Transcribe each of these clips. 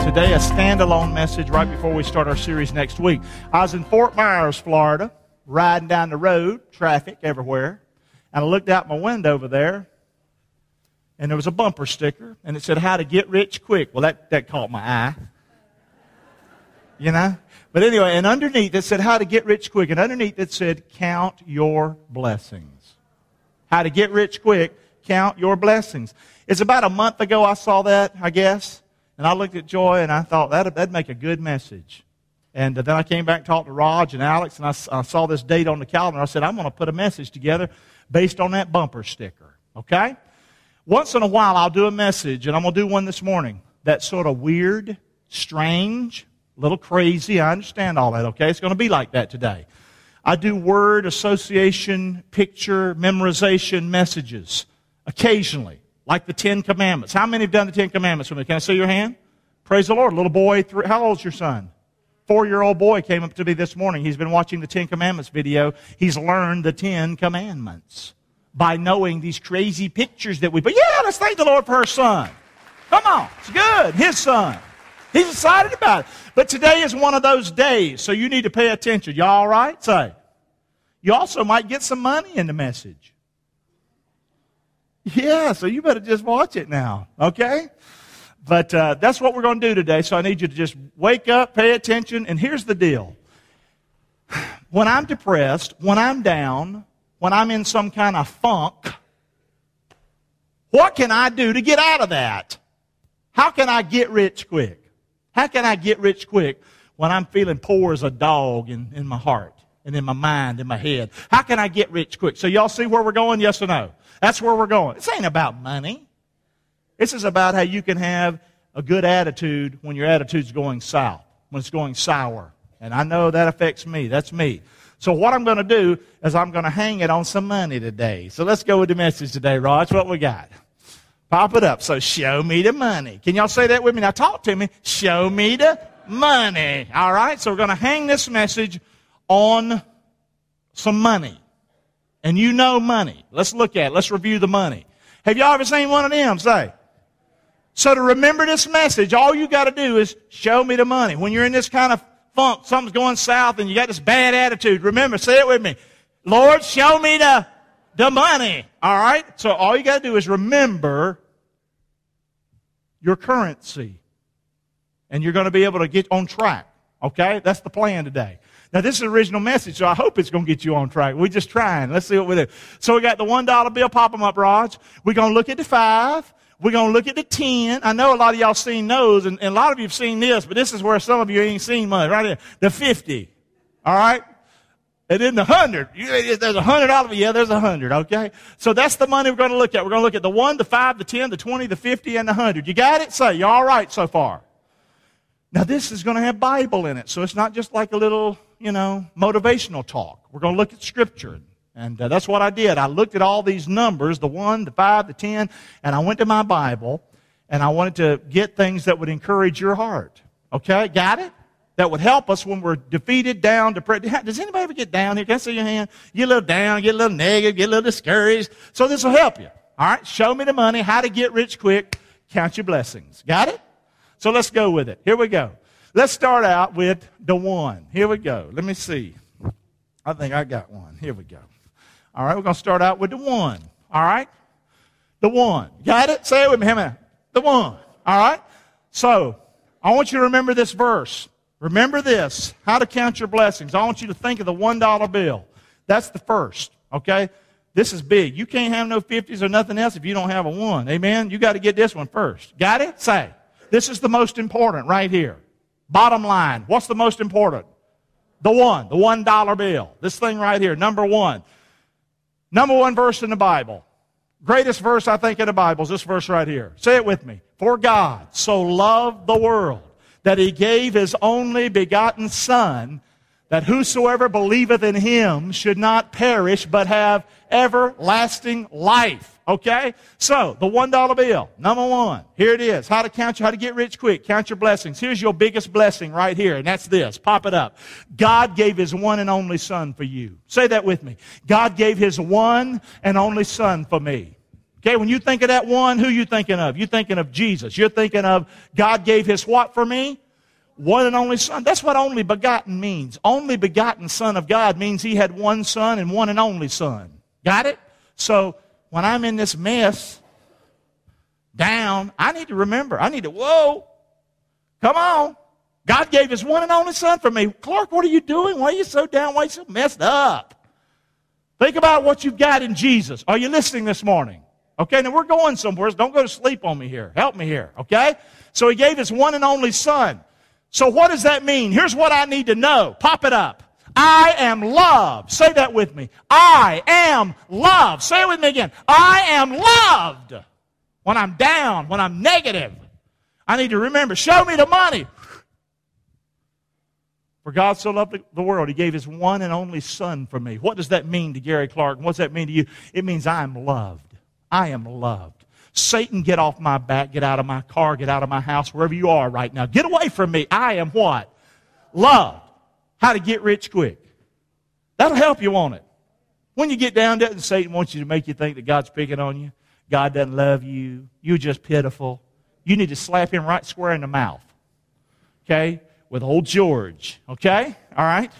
Today, a standalone message right before we start our series next week. I was in Fort Myers, Florida, riding down the road, traffic everywhere, and I looked out my window over there, and there was a bumper sticker, and it said, "How to get rich quick." Well, that caught my eye. You know? But anyway, and underneath it said, "How to get rich quick," and underneath it said, "Count your blessings." How to get rich quick, count your blessings. It's about a month ago I saw that, I guess. And I looked at Joy and I thought that'd make a good message. And then I came back and talked to Raj and Alex, and I saw this date on the calendar. I said, I'm going to put a message together based on that bumper sticker. Okay? Once in a while I'll do a message, and I'm going to do one this morning that's sort of weird, strange, a little crazy. I understand all that, okay? It's going to be like that today. I do word association, picture, memorization messages occasionally. Like the Ten Commandments. How many have done the Ten Commandments with me? Can I see your hand? Praise the Lord. Little boy, how old's your son? 4-year-old boy came up to me this morning. He's been watching the Ten Commandments video. He's learned the Ten Commandments by knowing these crazy pictures that we put. Yeah, let's thank the Lord for her son. Come on. It's good. His son. He's excited about it. But today is one of those days, so you need to pay attention. Y'all all right? Say. You also might get some money in the message. Yeah, so you better just watch it now, okay? But that's what we're going to do today, so I need you to just wake up, pay attention, and here's the deal. When I'm depressed, when I'm down, when I'm in some kind of funk, what can I do to get out of that? How can I get rich quick? How can I get rich quick when I'm feeling poor as a dog in my heart and in my mind, in my head? How can I get rich quick? So y'all see where we're going, yes or no? That's where we're going. This ain't about money. This is about how you can have a good attitude when your attitude's going south, when it's going sour. And I know that affects me. That's me. So what I'm going to do is I'm going to hang it on some money today. So let's go with the message today, Raj. What we got? Pop it up. So show me the money. Can y'all say that with me? Now talk to me. Show me the money. All right? So we're going to hang this message on some money. And you know money. Let's look at it. Let's review the money. Have y'all ever seen one of them? Say. So to remember this message, all you got to do is show me the money. When you're in this kind of funk, something's going south, and you got this bad attitude, remember, say it with me. Lord, show me the money. All right? So all you got to do is remember your currency. And you're going to be able to get on track. Okay? That's the plan today. Now, this is the original message, so I hope it's going to get you on track. We're just trying. Let's see what we do. So we got the $1 bill. Pop them up, Raj. We're going to look at the 5. We're going to look at the 10. I know a lot of y'all seen those, and a lot of you have seen this, but this is where some of you ain't seen much. Right here. The 50. All right? And then the 100. There's $100. Yeah, there's 100, okay? So that's the money we're going to look at. We're going to look at the 1, the 5, the 10, the 20, the 50, and the 100. You got it? Say, you all right so far? Now, this is going to have Bible in it, so it's not just like a little, motivational talk. We're going to look at Scripture, and that's what I did. I looked at all these numbers, the 1, the 5, the 10, and I went to my Bible, and I wanted to get things that would encourage your heart. Okay, got it? That would help us when we're defeated, down, depressed. Does anybody ever get down here? Can I see your hand? You get a little down, get a little negative, get a little discouraged. So this will help you. All right, show me the money, how to get rich quick, count your blessings. Got it? So let's go with it. Here we go. Let's start out with the 1. Here we go. Let me see. I think I got one. Here we go. All right, we're going to start out with the 1. All right? The 1. Got it? Say it with me. The 1. All right? So, I want you to remember this verse. Remember this. How to count your blessings. I want you to think of the $1 bill. That's the first. Okay? This is big. You can't have no 50s or nothing else if you don't have a 1. Amen? You got to get this one first. Got it? Say. This is the most important right here. Bottom line. What's the most important? The 1. The $1 bill. This thing right here. Number 1. Number 1 verse in the Bible. Greatest verse I think in the Bible is this verse right here. Say it with me. For God so loved the world that He gave His only begotten Son, that whosoever believeth in Him should not perish but have everlasting life. Okay? So, the $1 bill. Number 1. Here it is. How to get rich quick. Count your blessings. Here's your biggest blessing right here, and that's this. Pop it up. God gave His one and only Son for you. Say that with me. God gave His one and only Son for me. Okay, when you think of that one, who you thinking of? You're thinking of Jesus. You're thinking of God gave His what for me? One and only Son. That's what only begotten means. Only begotten Son of God means He had one Son and one and only Son. Got it? So when I'm in this mess, down, I need to remember. Whoa, come on. God gave His one and only Son for me. Clark, what are you doing? Why are you so down? Why are you so messed up? Think about what you've got in Jesus. Are you listening this morning? Okay, now we're going somewhere. So don't go to sleep on me here. Help me here, okay? So He gave His one and only Son. So what does that mean? Here's what I need to know. Pop it up. I am loved. Say that with me. I am loved. Say it with me again. I am loved. When I'm down, when I'm negative, I need to remember, show me the money. For God so loved the world, He gave His one and only Son for me. What does that mean to Gary Clark? And what does that mean to you? It means I am loved. I am loved. Satan, get off my back, get out of my car, get out of my house, wherever you are right now. Get away from me. I am what? Loved. How to get rich quick. That'll help you, won't it? When you get down to it and Satan wants you to make you think that God's picking on you, God doesn't love you, you're just pitiful, you need to slap him right square in the mouth. Okay? With old George. Okay? All right?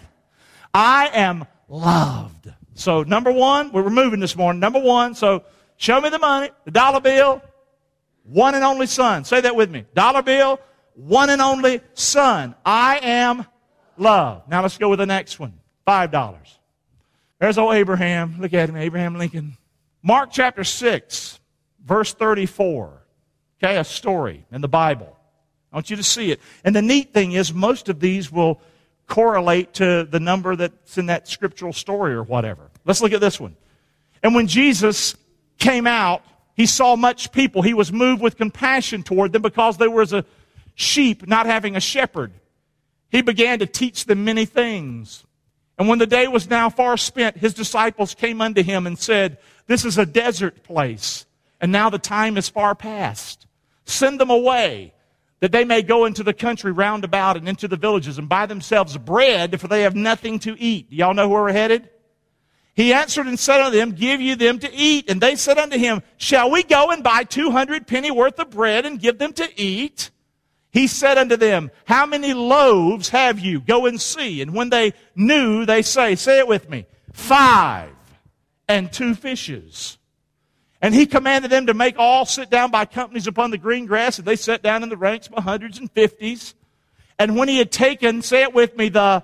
I am loved. So, number one, we're moving this morning. Number one, so show me the money, the dollar bill, one and only Son. Say that with me. Dollar bill, one and only Son. I am loved. Now let's go with the next one. $5. There's old Abraham. Look at him, Abraham Lincoln. Mark chapter 6, verse 34. Okay, a story in the Bible. I want you to see it. And the neat thing is most of these will correlate to the number that's in that scriptural story or whatever. Let's look at this one. And when Jesus came out, He saw much people. He was moved with compassion toward them because there was a sheep not having a shepherd. He began to teach them many things. And when the day was now far spent, His disciples came unto Him and said, "This is a desert place, and now the time is far past. Send them away, that they may go into the country round about and into the villages and buy themselves bread, for they have nothing to eat." Do y'all know where we're headed? He answered and said unto them, "Give you them to eat." And they said unto Him, "Shall we go and buy 200 penny worth of bread and give them to eat?" He said unto them, "How many loaves have you? Go and see." And when they knew, they say it with me, 5 and 2 fishes. And He commanded them to make all sit down by companies upon the green grass, and they sat down in the ranks by hundreds and fifties. And when He had taken, say it with me, the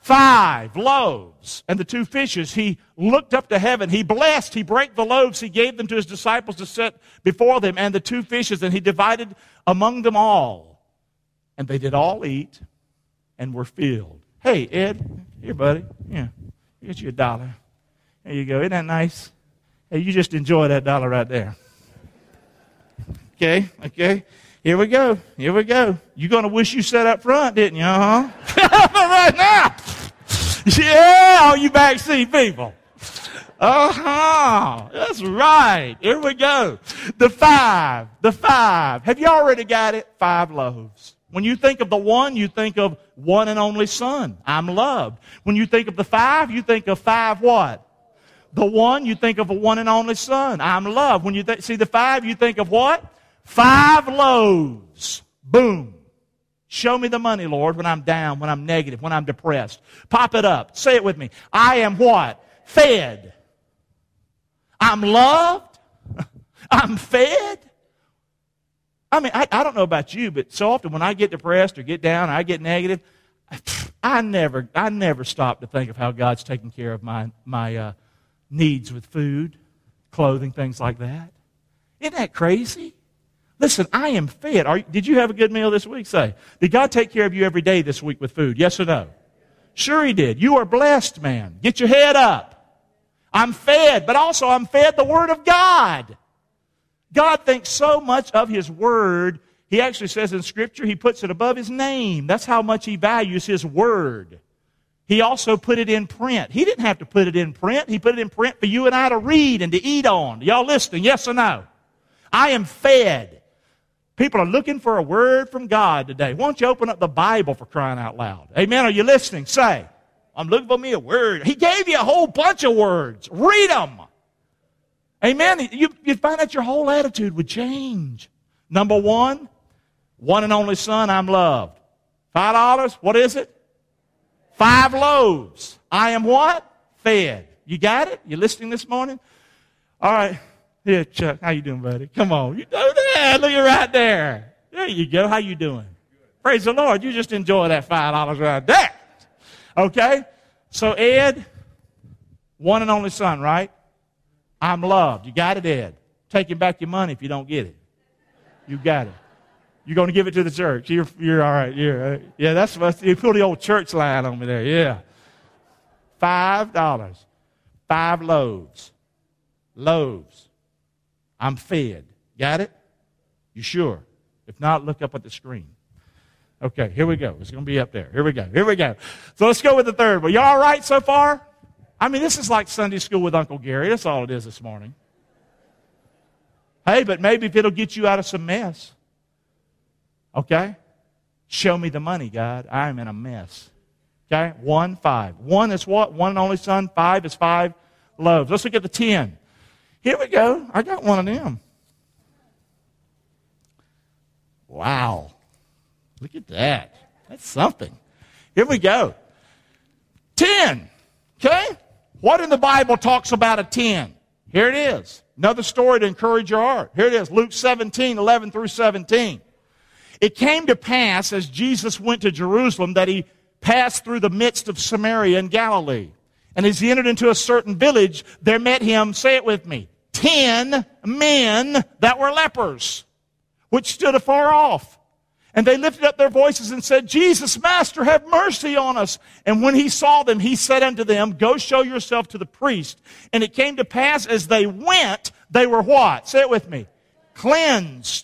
5 loaves and the 2 fishes, He looked up to heaven. He blessed, He brake the loaves, He gave them to His disciples to set before them, and the 2 fishes, and He divided among them all. And they did all eat and were filled. Hey, Ed, here, buddy. Yeah, get you $1. There you go. Isn't that nice? Hey, you just enjoy that $1 right there. Okay. Here we go. You're going to wish you sat up front, didn't you? Right now. Yeah, all you backseat people. That's right. Here we go. The 5. Have you already got it? 5 loaves. When you think of the 1, you think of one and only Son. I'm loved. When you think of the 5, you think of 5 what? The 1, you think of a one and only Son. I'm loved. When you see the 5, you think of what? 5 loaves. Boom. Show me the money, Lord, when I'm down, when I'm negative, when I'm depressed. Pop it up. Say it with me. I am what? Fed. I'm loved. I'm fed. I mean, I don't know about you, but so often when I get depressed or get down or I get negative, I never stop to think of how God's taking care of my needs with food, clothing, things like that. Isn't that crazy? Listen, I am fed. Did you have a good meal this week? Say, did God take care of you every day this week with food? Yes or no? Sure He did. You are blessed, man. Get your head up. I'm fed, but also I'm fed the Word of God. God thinks so much of His Word. He actually says in Scripture, He puts it above His name. That's how much He values His Word. He also put it in print. He didn't have to put it in print. He put it in print for you and I to read and to eat on. Y'all listening? Yes or no? I am fed. People are looking for a word from God today. Why don't you open up the Bible for crying out loud? Amen? Are you listening? Say, I'm looking for me a word. He gave you a whole bunch of words. Read them. Amen. You'd find that your whole attitude would change. Number one and only son, I'm loved. $5, what is it? 5 loaves. I am what? Fed. You got it? You listening this morning? All right. Here, Chuck. How you doing, buddy? Come on. You do that. Look at right there. There you go. How you doing? Praise the Lord. You just enjoy that $5 right there. Okay? So, Ed, one and only son, right? I'm loved. You got it, Ed? Taking back your money if you don't get it. You got it. You're going to give it to the church. You're all right. Yeah, that's what you pull the old church line on me there. Yeah. $5. 5 loaves. Loaves. I'm fed. Got it? You sure? If not, look up at the screen. Okay, here we go. It's going to be up there. Here we go. So let's go with the third one. You all right so far? I mean, this is like Sunday school with Uncle Gary. That's all it is this morning. Hey, but maybe if it'll get you out of some mess. Okay? Show me the money, God. I am in a mess. Okay? 1, 5. 1 is what? One and only son. 5 is 5 loaves. Let's look at the 10. Here we go. I got one of them. Wow. Look at that. That's something. Here we go. 10. Okay? What in the Bible talks about a 10? Here it is. Another story to encourage your heart. Here it is. Luke 17, 11 through 17. It came to pass as Jesus went to Jerusalem that he passed through the midst of Samaria and Galilee. And as he entered into a certain village, there met him, say it with me, 10 men that were lepers, which stood afar off. And they lifted up their voices and said, Jesus, Master, have mercy on us. And when he saw them, he said unto them, Go show yourself to the priest. And it came to pass as they went, they were what? Say it with me. Cleansed.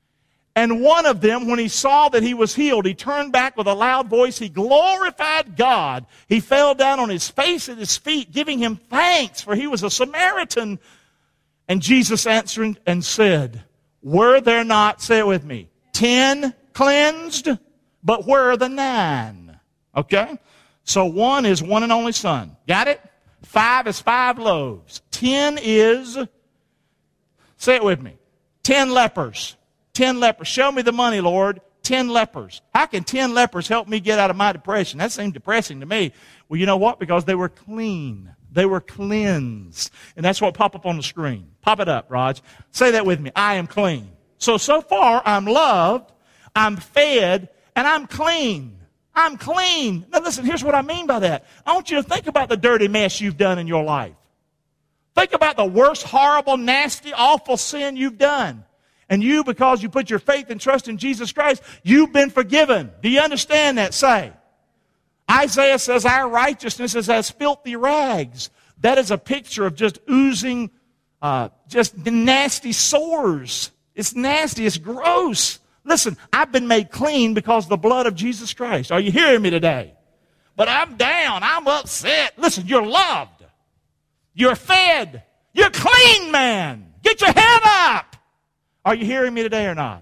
And one of them, when he saw that he was healed, he turned back with a loud voice. He glorified God. He fell down on his face at his feet, giving him thanks, for he was a Samaritan. And Jesus answered and said, Were there not, say it with me, 10 cleansed? But where are the 9? Okay? So 1 is one and only son. Got it? 5 is 5 loaves. 10 is, say it with me, 10 lepers. 10 lepers. Show me the money, Lord. 10 lepers. How can 10 lepers help me get out of my depression? That seemed depressing to me. Well, you know what? Because they were clean. They were cleansed. And that's what pop up on the screen. Pop it up, Raj. Say that with me. I am clean. So far, I'm loved, I'm fed, and I'm clean. I'm clean. Now listen, here's what I mean by that. I want you to think about the dirty mess you've done in your life. Think about the worst, horrible, nasty, awful sin you've done. And you, because you put your faith and trust in Jesus Christ, you've been forgiven. Do you understand that? Say. Isaiah says our righteousness is as filthy rags. That is a picture of just oozing, just nasty sores. It's nasty. It's gross. Listen, I've been made clean because of the blood of Jesus Christ. Are you hearing me today? But I'm down. I'm upset. Listen, you're loved. You're fed. You're clean, man. Get your head up. Are you hearing me today or not?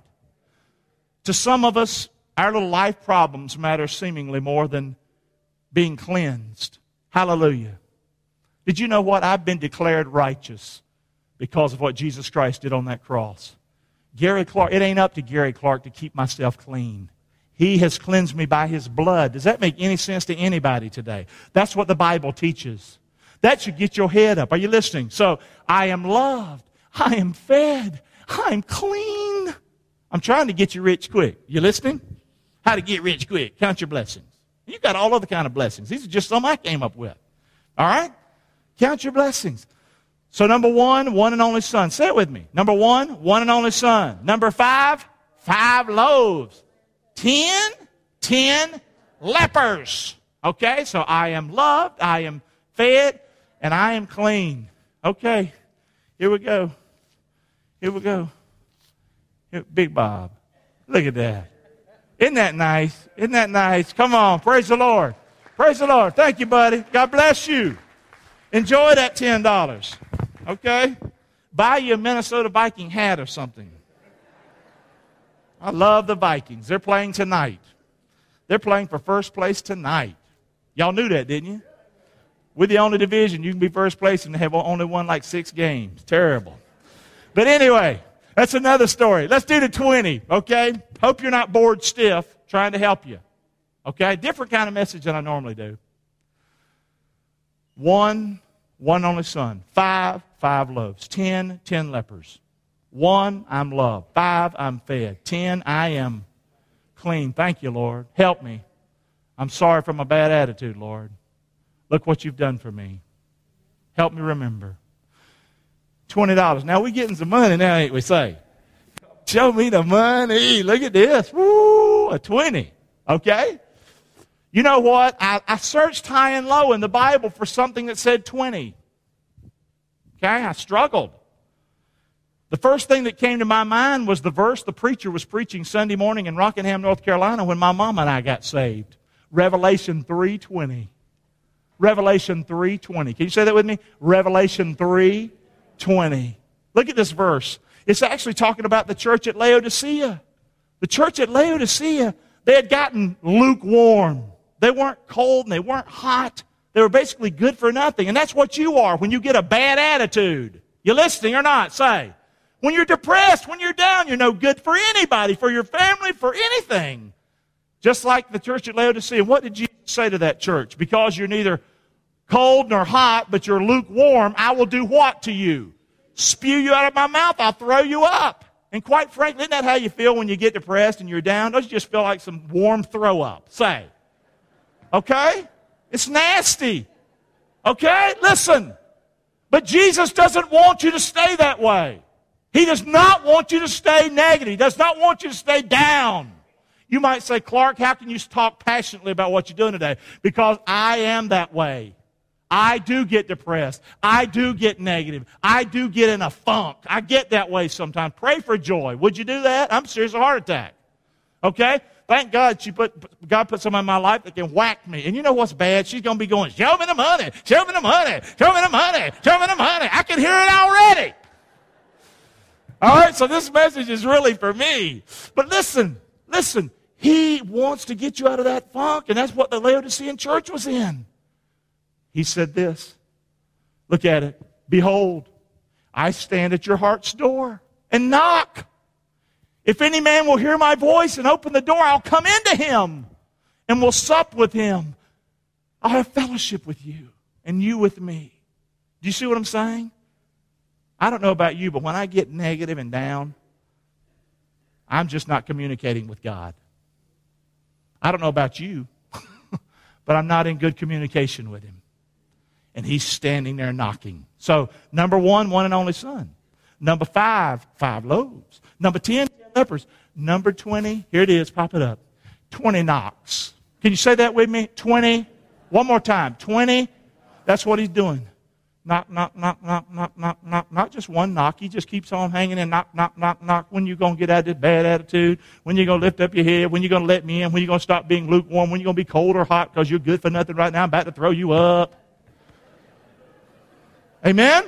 To some of us, our little life problems matter seemingly more than being cleansed. Hallelujah. Did you know what? I've been declared righteous because of what Jesus Christ did on that cross. Gary Clark, it ain't up to Gary Clark to keep myself clean. He has cleansed me by his blood. Does that make any sense to anybody today? That's what the Bible teaches. That should get your head up. Are you listening? So, I am loved. I am fed. I'm clean. I'm trying to get you rich quick. You listening? How to get rich quick. Count your blessings. You've got all other kind of blessings. These are just some I came up with. All right? Count your blessings. So number 1, one and only son. Say it with me. Number 1, one and only son. Number 5, 5 loaves. 10 lepers. Okay, so I am loved, I am fed, and I am clean. Okay, here we go. Here we go. Big Bob. Look at that. Isn't that nice? Isn't that nice? Come on. Praise the Lord. Praise the Lord. Thank you, buddy. God bless you. Enjoy that $10. Okay? Buy you a Minnesota Viking hat or something. I love the Vikings. They're playing tonight. They're playing for first place tonight. Y'all knew that, didn't you? We're the only division. You can be first place and have only won like 6 games. Terrible. But anyway, that's another story. Let's do the 20, okay? Hope you're not bored stiff trying to help you. Okay? Different kind of message than I normally do. 1 only son. 5 loaves. 10 lepers. 1, I'm loved. 5, I'm fed. 10, I am clean. Thank you, Lord. Help me. I'm sorry for my bad attitude, Lord. Look what you've done for me. Help me remember. $20. Now we're getting some money now, ain't we? Say, show me the money. Look at this. Woo, a 20. Okay? You know what? I searched high and low in the Bible for something that said 20. Okay? I struggled. The first thing that came to my mind was the verse the preacher was preaching Sunday morning in Rockingham, North Carolina when my mom and I got saved. Revelation 3:20. Revelation 3:20. Can you say that with me? Revelation 3:20. Look at this verse. It's actually talking about the church at Laodicea. The church at Laodicea, they had gotten lukewarm. They weren't cold and they weren't hot. They were basically good for nothing. And that's what you are when you get a bad attitude. You listening or not? Say. When you're depressed, when you're down, you're no good for anybody, for your family, for anything. Just like the church at Laodicea. What did Jesus say to that church? Because you're neither cold nor hot, but you're lukewarm, I will do what to you? Spew you out of my mouth. I'll throw you up. And quite frankly, isn't that how you feel when you get depressed and you're down? Don't you just feel like some warm throw up? Say. Okay? It's nasty. Okay? Listen. But Jesus doesn't want you to stay that way. He does not want you to stay negative. He does not want you to stay down. You might say, Clark, how can you talk passionately about what you're doing today? Because I am that way. I do get depressed. I do get negative. I do get in a funk. I get that way sometimes. Pray for joy. Would you do that? I'm serious, a heart attack. Okay? Thank God God put someone in my life that can whack me. And you know what's bad? She's going to be going, show me the money, show me the money, show me the money, show me the money. I can hear it already. All right, so this message is really for me. But listen. He wants to get you out of that funk, and that's what the Laodicean church was in. He said this. Look at it. Behold, I stand at your heart's door and knock. If any man will hear my voice and open the door, I'll come into him and will sup with him. I'll have fellowship with you and you with me. Do you see what I'm saying? I don't know about you, but when I get negative and down, I'm just not communicating with God. I don't know about you, but I'm not in good communication with Him. And He's standing there knocking. So, number 1 and only son. Number 5 loaves. Number 10 lepers. Number 20, here it is, pop it up. 20 knocks. Can you say that with me? 20. One more time. 20. That's what He's doing. Knock, knock, knock, knock, knock, knock, knock. Not just one knock. He just keeps on hanging in. Knock, knock, knock, knock. When you going to get out of this bad attitude? When you going to lift up your head? When you going to let me in? When you going to stop being lukewarm? When you going to be cold or hot because you're good for nothing right now? I'm about to throw you up. Amen?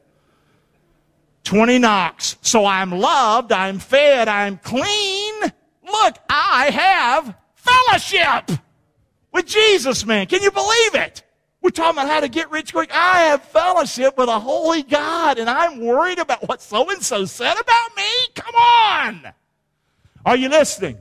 20 knocks. So I'm loved. I'm fed. I'm clean. Look, I have fellowship with Jesus, man. Can you believe it? We're talking about how to get rich quick. I have fellowship with a holy God, and I'm worried about what so-and-so said about me? Come on! Are you listening?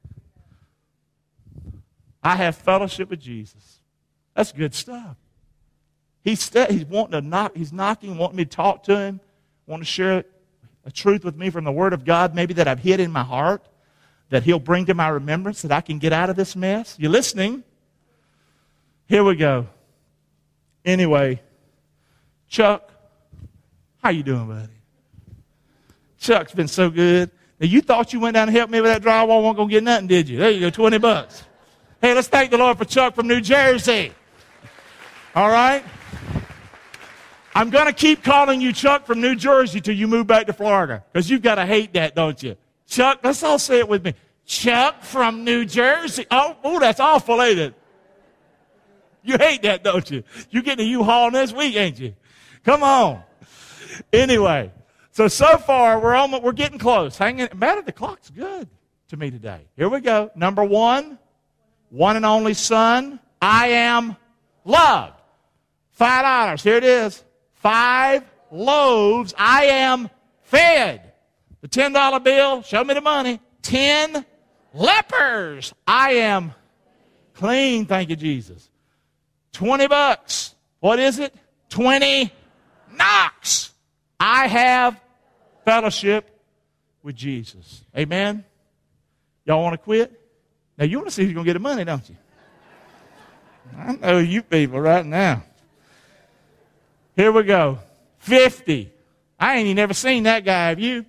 I have fellowship with Jesus. That's good stuff. He's wanting to knock. He's knocking, wanting me to talk to him, wanting to share a truth with me from the Word of God, maybe that I've hid in my heart, that He'll bring to my remembrance, that I can get out of this mess. You listening? Here we go. Anyway, Chuck, how you doing, buddy? Chuck's been so good. Now, you thought you went down and helped me with that drywall, wasn't going to get nothing, did you? There you go, $20. Hey, let's thank the Lord for Chuck from New Jersey. All right? I'm going to keep calling you Chuck from New Jersey till you move back to Florida, because you've got to hate that, don't you? Chuck, let's all say it with me. Chuck from New Jersey. Oh, that's awful, ain't it? You hate that, don't you? You're getting a U-Haul this week, ain't you? Come on. Anyway, so far, we're getting close. Hanging, matter, the clock's good to me today. Here we go. Number 1 and only son, I am loved. $5. Here it is. 5 loaves. I am fed. The $10 bill, show me the money. 10 lepers. I am clean. Thank you, Jesus. $20. What is it? 20 knocks. I have fellowship with Jesus. Amen? Y'all want to quit? Now, you want to see who's going to get the money, don't you? I know you people right now. Here we go. 50. I ain't even never seen that guy. Have you?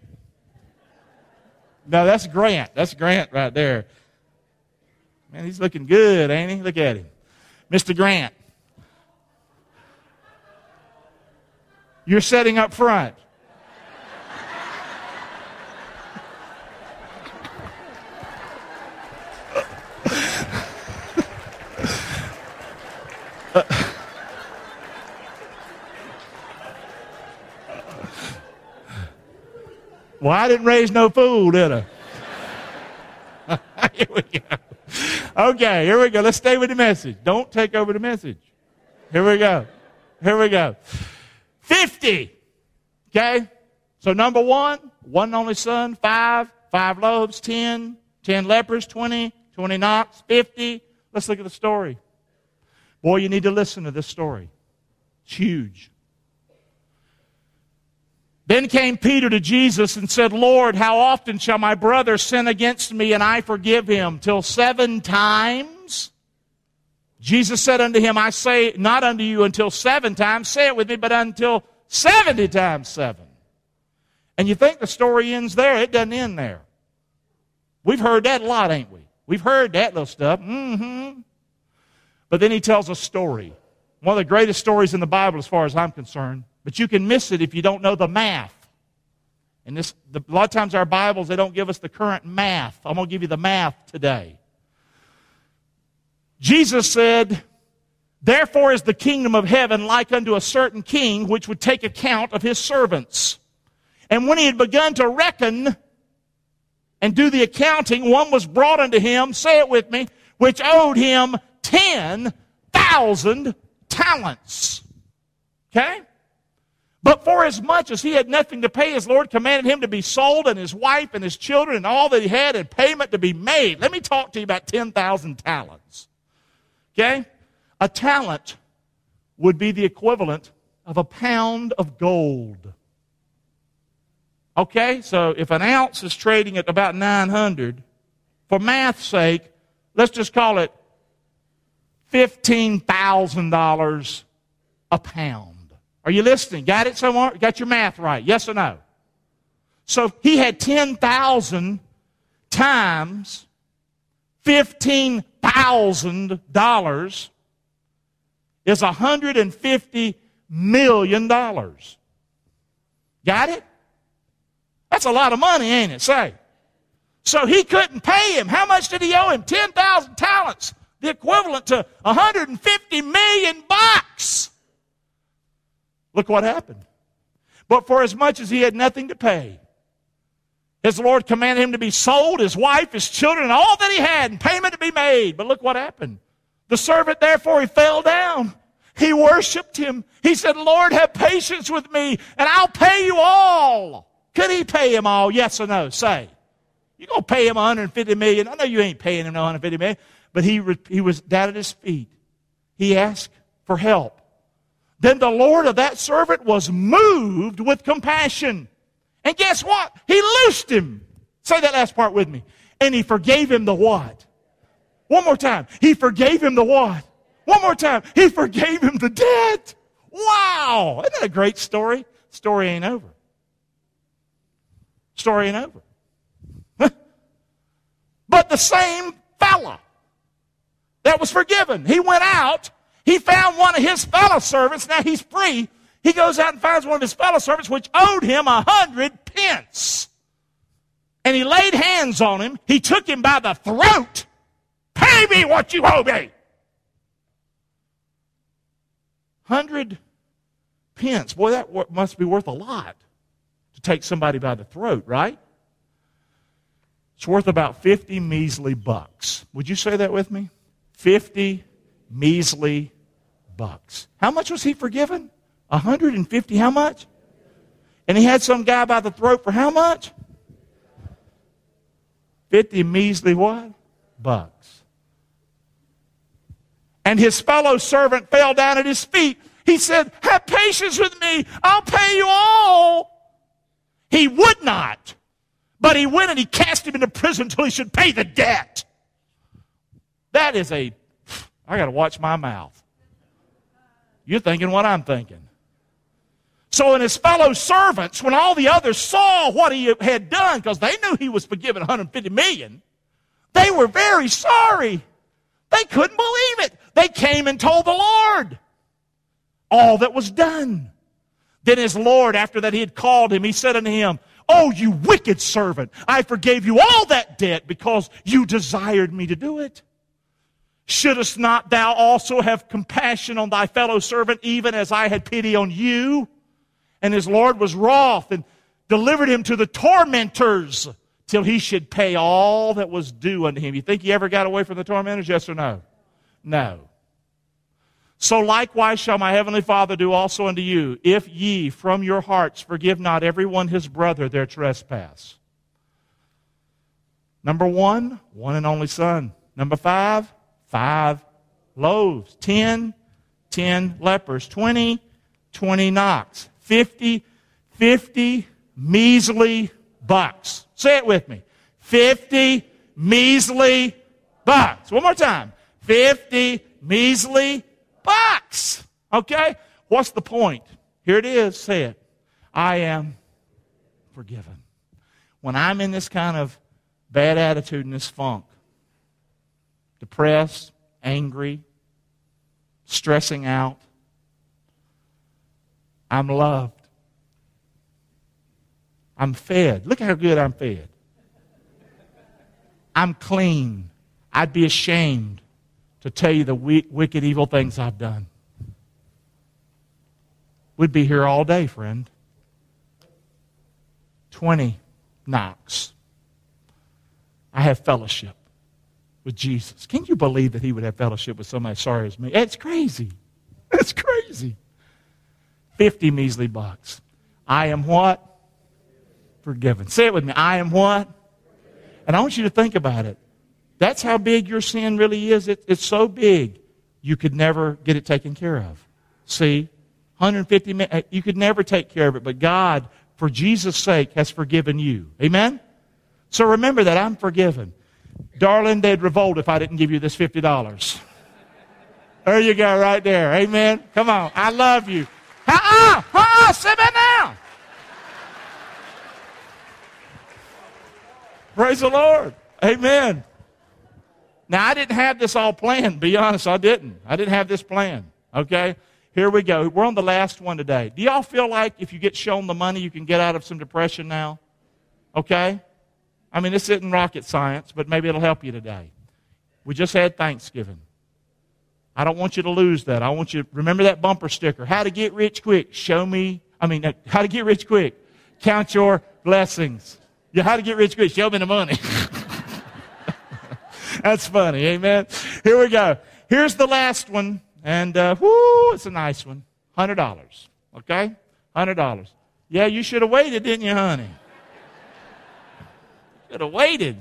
No, that's Grant. That's Grant right there. Man, he's looking good, ain't he? Look at him. Mr. Grant. You're sitting up front. Well, I didn't raise no fool, did I? Here we go. Okay, here we go. Let's stay with the message. Don't take over the message. Here we go. Here we go. 50. Okay? So number 1, one and only son, 5 loaves, 10 lepers, 20 knocks, 50. Let's look at the story. Boy, you need to listen to this story. It's huge. Then came Peter to Jesus and said, Lord, how often shall my brother sin against me and I forgive him? Till 7 times? Jesus said unto him, I say not unto you until 7 times. Say it with me, but until 70 times 7. And you think the story ends there. It doesn't end there. We've heard that a lot, ain't we? We've heard that little stuff. But then he tells a story. One of the greatest stories in the Bible as far as I'm concerned. But you can miss it if you don't know the math. And a lot of times our Bibles, they don't give us the current math. I'm going to give you the math today. Jesus said, therefore is the kingdom of heaven like unto a certain king which would take account of his servants. And when he had begun to reckon and do the accounting, one was brought unto him, say it with me, which owed him 10,000 talents. Okay? But for as much as he had nothing to pay, his Lord commanded him to be sold, and his wife and his children and all that he had, and payment to be made. Let me talk to you about 10,000 talents. Okay? A talent would be the equivalent of a pound of gold. Okay? So if an ounce is trading at about 900, for math's sake, let's just call it $15,000 a pound. Are you listening? Got it somewhere? Got your math right? Yes or no? So he had 10,000 times $15,000 is $150 million. Got it? That's a lot of money, ain't it? Say. So he couldn't pay him. How much did he owe him? 10,000 talents, the equivalent to $150 million bucks. Look what happened. But for as much as he had nothing to pay, his Lord commanded him to be sold, his wife, his children, and all that he had, and payment to be made. But look what happened. The servant, therefore, he fell down. He worshiped him. He said, Lord, have patience with me, and I'll pay you all. Could he pay him all? Yes or no? Say. You're going to pay him $150 million. I know you ain't paying him no $150 million. But he was down at his feet. He asked for help. Then the Lord of that servant was moved with compassion. And guess what? He loosed him. Say that last part with me. And he forgave him the what? One more time. He forgave him the what? One more time. He forgave him the debt. Wow. Isn't that a great story? Story ain't over. Story ain't over. But the same fella that was forgiven, he went out. He found one of his fellow servants. Now he's free. He goes out and finds one of his fellow servants which owed him 100 pence. And he laid hands on him. He took him by the throat. Pay me what you owe me. 100 pence. Boy, that must be worth a lot to take somebody by the throat, right? It's worth about 50 measly bucks. Would you say that with me? 50 measly bucks. How much was he forgiven? 150, how much? And he had some guy by the throat for how much? 50 measly what? Bucks. And his fellow servant fell down at his feet. He said, have patience with me. I'll pay you all. He would not. But he went and he cast him into prison until he should pay the debt. That is I got to watch my mouth. You're thinking what I'm thinking. So when his fellow servants, when all the others saw what he had done, because they knew he was forgiven $150 million, they were very sorry. They couldn't believe it. They came and told the Lord all that was done. Then his Lord, after that he had called him, he said unto him, oh, you wicked servant, I forgave you all that debt because you desired me to do it. Shouldest not thou also have compassion on thy fellow servant, even as I had pity on you? And his Lord was wroth and delivered him to the tormentors till he should pay all that was due unto him. You think he ever got away from the tormentors, yes or no? No. So likewise shall my heavenly Father do also unto you, if ye from your hearts forgive not every one his brother their trespass. Number 1, one and only son. Number 5, 5 loaves. 10 lepers. 20 knocks. 50 measly bucks. Say it with me. 50 measly bucks. One more time. 50 measly bucks. Okay? What's the point? Here it is. Say it. I am forgiven. When I'm in this kind of bad attitude and this funk, depressed, angry, stressing out, I'm loved. I'm fed. Look how good I'm fed. I'm clean. I'd be ashamed to tell you the wicked, evil things I've done. We'd be here all day, friend. 20 knocks. I have fellowship with Jesus. Can you believe that he would have fellowship with somebody as sorry as me? It's crazy. It's crazy. 50 measly bucks. I am what? Forgiven. Say it with me. I am what? And I want you to think about it. That's how big your sin really is. It's so big, you could never get it taken care of. See? 150, you could never take care of it, but God, for Jesus' sake, has forgiven you. Amen? So remember that I'm forgiven. Darling, they'd revolt if I didn't give you this $50. There you go, right there. Amen? Come on. I love you. Sit back down. Praise the Lord. Amen. Now, I didn't have this all planned. Be honest, I didn't. I didn't have this planned. Okay? Here we go. We're on the last one today. Do y'all feel like if you get shown the money, you can get out of some depression now? Okay? I mean, this isn't rocket science, but maybe it'll help you today. We just had Thanksgiving. I don't want you to lose that. I want you to remember that bumper sticker. How to get rich quick. How to get rich quick. Count your blessings. Yeah, how to get rich quick. Show me the money. That's funny. Amen. Here we go. Here's the last one. And, it's a nice one. $100. Okay? $100. Yeah, you should have waited, didn't you, honey? Should have waited.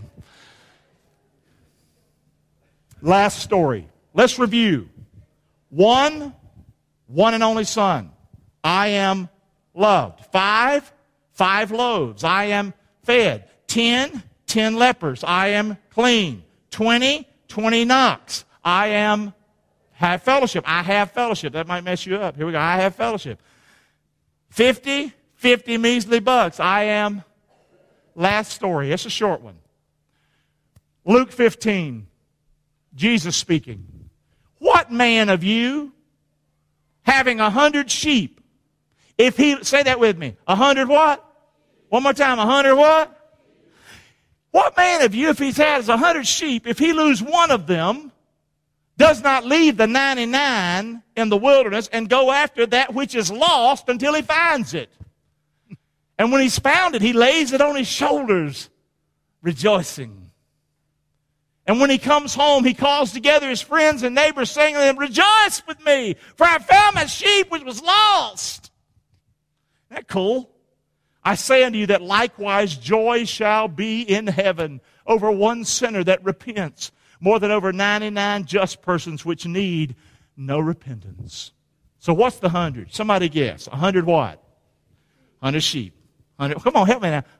Last story. Let's review. 1 and only son. I am loved. 5 loaves. I am fed. 10 lepers. I am clean. 20 knocks. I have fellowship. I have fellowship. That might mess you up. Here we go. I have fellowship. 50 measly bucks. I am. Last story. It's a short one. Luke 15. Jesus speaking. What man of you, having 100 sheep, if he, say that with me, 100 what? One more time, 100 what? What man of you, if he has 100 sheep, if he lose one of them, does not leave the 99 in the wilderness and go after that which is lost until he finds it? And when he's found it, he lays it on his shoulders, rejoicing. And when he comes home, he calls together his friends and neighbors, saying to them, "Rejoice with me, for I found my sheep which was lost." Isn't that cool? I say unto you that likewise joy shall be in heaven over one sinner that repents, more than over 99 just persons which need no repentance. So what's the 100? Somebody guess. 100 what? 100 sheep. 100, come on, help me now.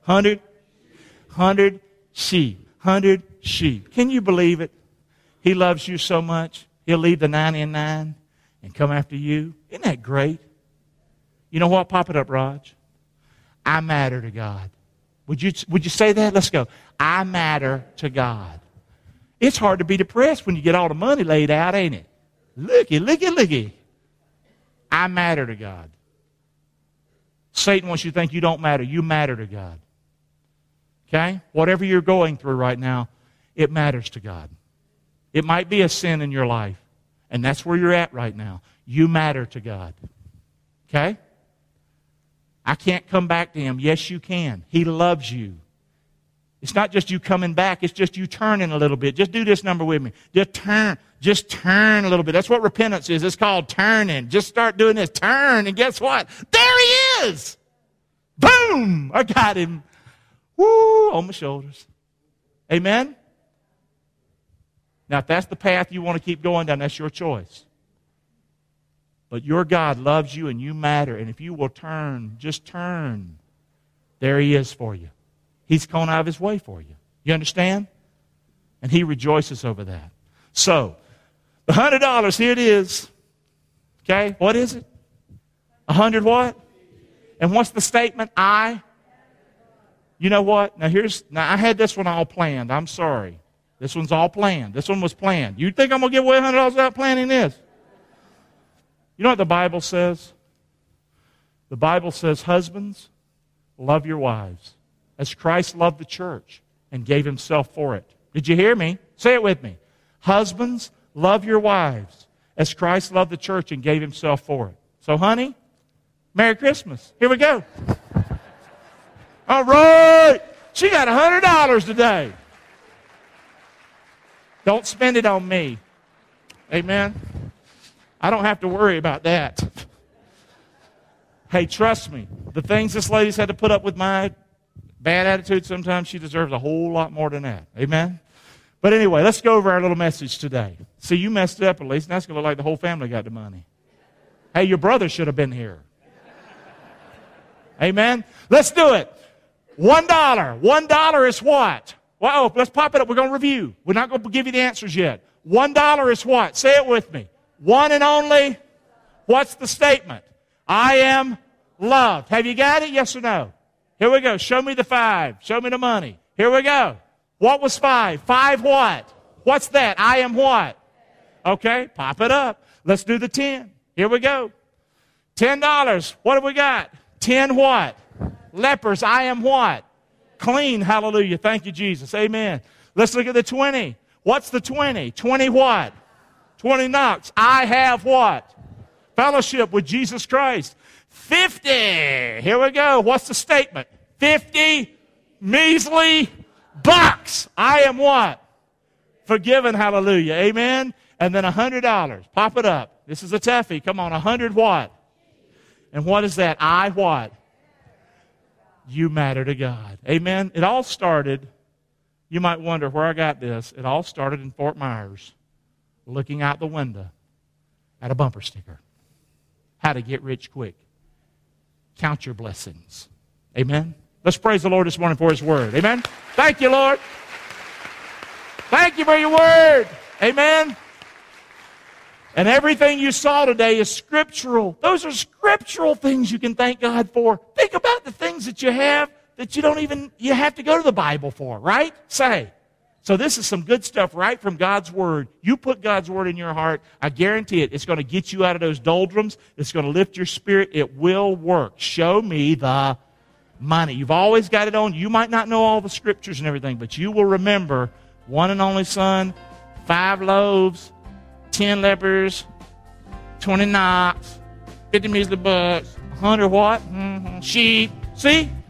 100 sheep. 100 sheep. Can you believe it? He loves you so much, he'll leave the 99 and come after you. Isn't that great? You know what? Pop it up, Raj. I matter to God. Would you say that? Let's go. I matter to God. It's hard to be depressed when you get all the money laid out, ain't it? Looky. I matter to God. Satan wants you to think you don't matter. You matter to God. Okay? Whatever you're going through right now, it matters to God. It might be a sin in your life, and that's where you're at right now. You matter to God. Okay? I can't come back to him. Yes, you can. He loves you. It's not just you coming back. It's just you turning a little bit. Just do this number with me. Just turn a little bit. That's what repentance is. It's called turning. Just start doing this. Turn, and guess what? There he is. Boom! I got him. Woo! On my shoulders. Amen? Now, if that's the path you want to keep going down, that's your choice. But your God loves you and you matter. And if you will turn, just turn, there he is for you. He's gone out of his way for you. You understand? And he rejoices over that. So, the $100, here it is. Okay, what is it? 100 what? And what's the statement? You know what? Now I had this one all planned. I'm sorry. This one's all planned. This one was planned. You think I'm going to give away $100 without planning this? You know what the Bible says? The Bible says, husbands, love your wives as Christ loved the church and gave himself for it. Did you hear me? Say it with me. Husbands, love your wives as Christ loved the church and gave himself for it. So, honey, Merry Christmas. Here we go. All right. She got $100 today. Don't spend it on me. Amen. I don't have to worry about that. Hey, trust me. The things this lady's had to put up with my bad attitude, sometimes she deserves a whole lot more than that. Amen? But anyway, let's go over our little message today. See, you messed it up at least, and that's going to look like the whole family got the money. Hey, your brother should have been here. Amen? Let's do it. $1. $1 is what? Well, let's pop it up. We're going to review. We're not going to give you the answers yet. $1 is what? Say it with me. One and only. What's the statement? I am loved. Have you got it? Yes or no? Here we go. Show me the 5. Show me the money. Here we go. What was 5? 5 what? What's that? I am what? Okay, pop it up. Let's do the 10. Here we go. $10. What have we got? 10 what? Lepers. I am what? Clean. Hallelujah. Thank you, Jesus. Amen. Let's look at the 20. What's the 20? 20 what? 20 knocks. I have what? Fellowship with Jesus Christ. 50. Here we go. What's the statement? 50 measly bucks. I am what? Forgiven. Hallelujah. Amen. And then $100. Pop it up. This is a toughie. Come on. 100 what? And what is that? I what? You matter to God. Amen. It all started, you might wonder where I got this. It all started in Fort Myers, looking out the window at a bumper sticker. How to get rich quick. Count your blessings. Amen. Let's praise the Lord this morning for His Word. Amen. Thank you, Lord. Thank you for your Word. Amen. And everything you saw today is scriptural. Those are scriptural things you can thank God for. Think about the things that you have that you have to go to the Bible for, right? Say. So this is some good stuff right from God's Word. You put God's Word in your heart, I guarantee it. It's going to get you out of those doldrums. It's going to lift your spirit. It will work. Show me the money. You've always got it on. You might not know all the scriptures and everything, but you will remember one and only Son, 5 loaves, 10 lepers, 20 knocks, 50 measly bucks, 100 what? Sheep. See?